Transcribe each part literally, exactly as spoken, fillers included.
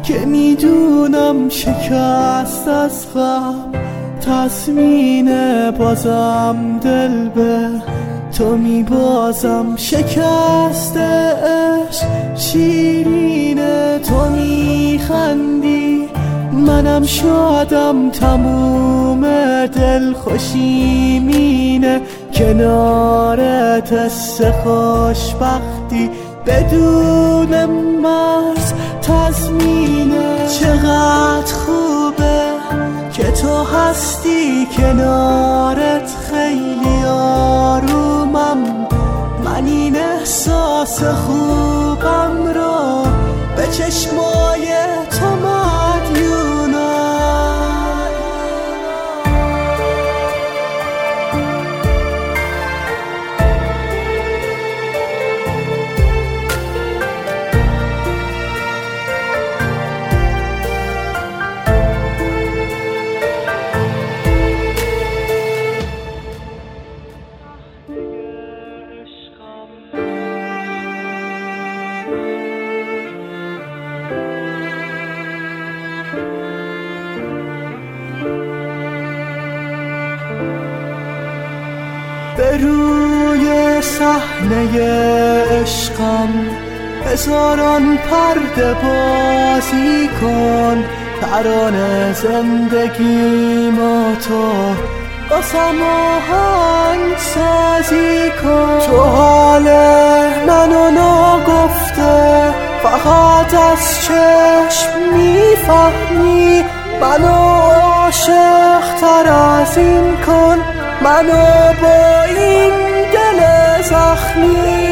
که میدونم شکست از غم تصمیم بازم دل به تو میبازم. شکست عشق شیرینه، تو میخندی منم شادم، تموم دل خوشی مینه کنارت، حس خوشبختی بدون مرز تضمینه. چقدر خوبه که تو هستی کنارت، خیلی آرومم من این احساس خوبم رو به چشمای تو مدیونم. به روی صحنه عشقم هزاران پرده بازی کن، ترانه زندگی ما تو باسم آهنگ سازی کن. تو حال منو ناگفته فقط از چشم میفهمی، منو عاشق تر از این کن، منو با این دل زخمی.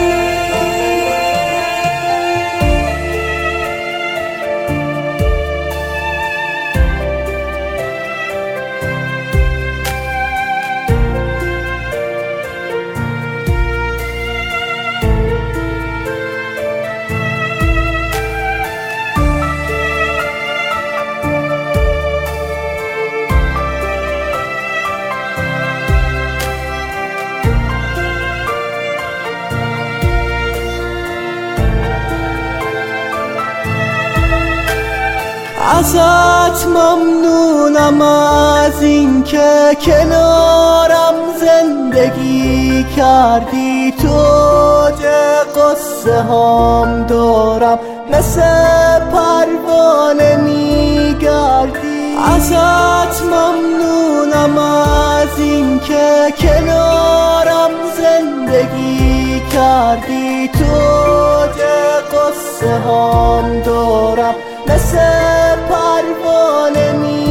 ازت ممنونم از این که کنارم زندگی کردی، تو ده قصه هام دارم مثل پروانه میگردی. ازت ممنونم از این که کنارم زندگی کردی، تو ده قصه هام دارم مثل پروانه می